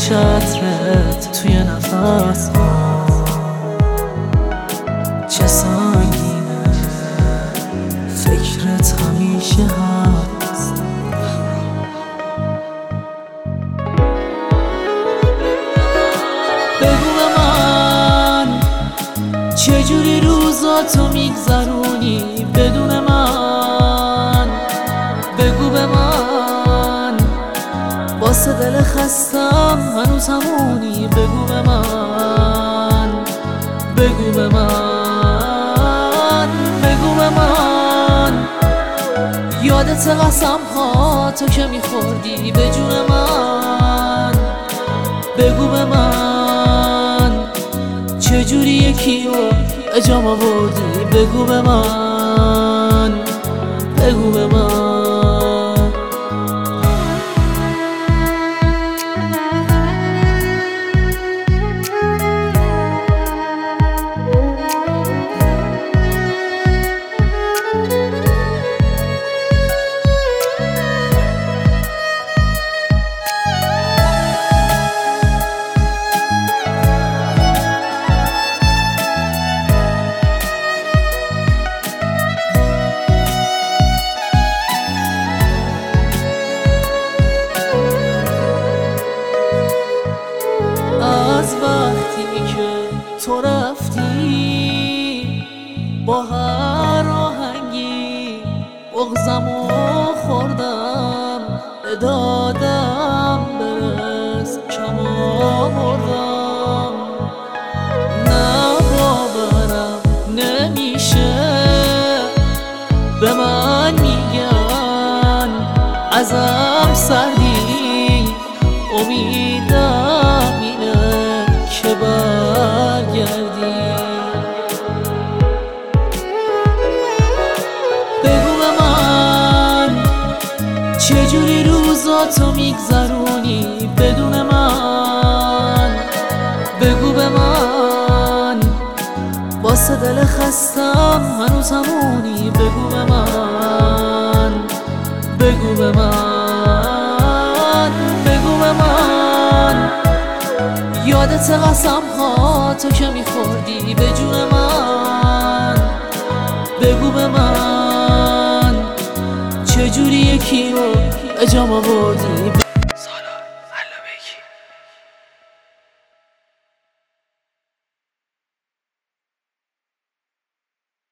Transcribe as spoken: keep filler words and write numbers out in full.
همیشه عطرت توی نفس چه سنگینه، فکرت همیشه هست. بگو به من چجوری روزاتو میگذرونی بدون من. بگو به من واسه دل خستم هنوز همونی. بگو به من، بگو به من، بگو به من یادت قسم ها تو که میخوردی به جون من. بگو به من چجوری یکی رو اجام آوردی. بگو به من، بگو به من. از وقتی که تو رفتی با هر آهنگی بغضمو خوردم، دادم برس کم آوردم. نه باورم نمیشه به من میگن ازم سردی، امیدم اینه که برگردی. بگو به من چجوری روزاتو میگذرونی بدون من. بگو به من واسه دل خستم هنوز همونی. بگو به من، بگو به من، بگو به من یادت قسم ها تو که میخوردی به جون من. بگو به من چجوری یکی رو اجام آوردی.